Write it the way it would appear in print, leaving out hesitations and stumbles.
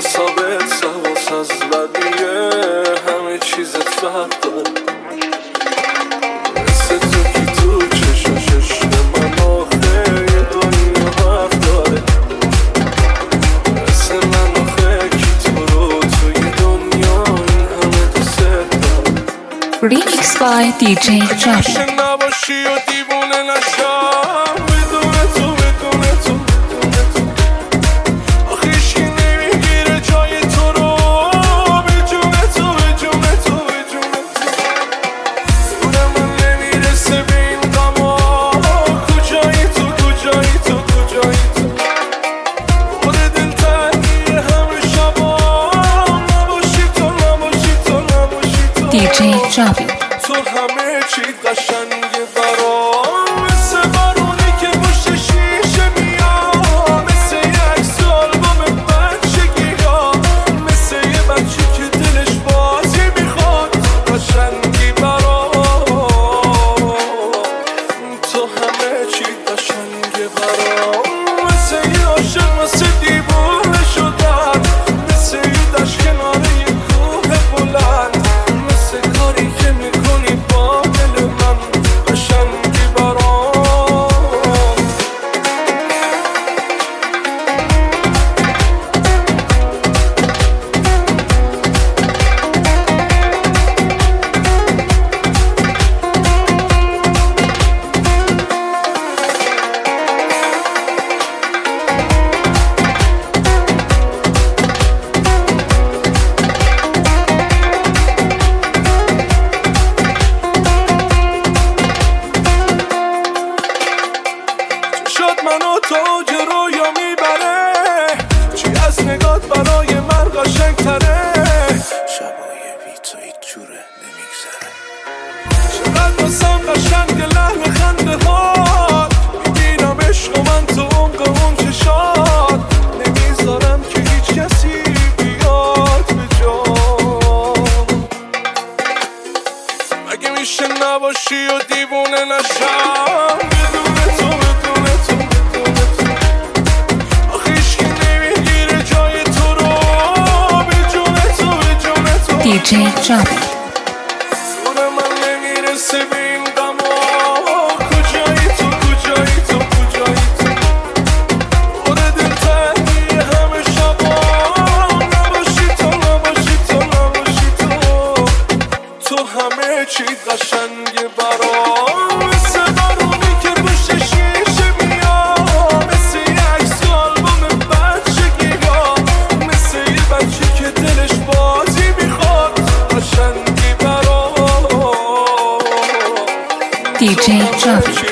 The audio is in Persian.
حسابت سواس از بقیه، همه چیزت فرق داره. مثل تو کی تو چشم من آخه یه دنیا حرف داره. مثل من آخه کی تو رو توی دنیا این همه دوست داره. Remix by DJ Javi. نباشی و دیوونه نشم بدون تو بدون تو آخه هیچکی نمیگیره جای تو رو به جون تو به جون تو به جون تو. زور من نمیرسه به این غما، کجایی تو کجایی تو کجایی تو. خود دلتنگی همه شبا، نباشی تو نباشی تو نباشی تو. DJ Javi. تو همه چیت قشنگه برام، مثل بارونی که پشت شیشه میاد، مثل یه عکس آلبوم بچگی ها، مثل یه بچه که دلش بازی میخواد. قشنگی برام، تو همه چیت قشنگه برام، مثل یه عاشق مثل دیوونه شدن، مثل یه دشت کنار یه کوه بلند، مثل کاری که میکنی با دل من. قشنگی برام شد منو تاج رویا میبره، چی از نگات برای من قشنگ تره. شبای بی تو هیچ جوره نمیگذره. چقدر واسم قشنگ لحن خنده هات، میبینم عشق و من تو عمق اون چشات. نمیذارم که هیچ کسی بیاد به جام. مگه میشه نباشی و دیوونه نشم بدون تو بدون تو بدون تو. آخه هیچکی نمیگیره جای تو رو به جون تو به جون تو. DJ Javi. زور من نمیرسه به این غما، کجایی تو کجایی تو کجایی تو. خود دلتنگی همه شبا، نباشی تو نباشی تو نباشی تو. تو همه چیت قشنگه برام، مثل بارونی که پشت شیشه میاد، مثل یه عکس آلبوم بچگی ها، مثل یه بچه که دلش بازی میخواد. قشنگی برام DJ Javi.